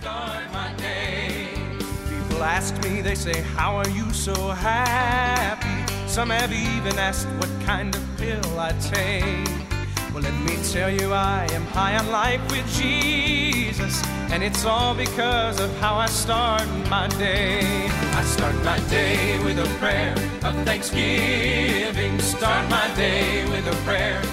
start my day. People ask me, they say, how are you so happy? Some have even asked what kind of pill I take. Well, let me tell you, I am high on life with Jesus, and it's all because of how I start my day. I start my day with a prayer of thanksgiving. Start my day with a prayer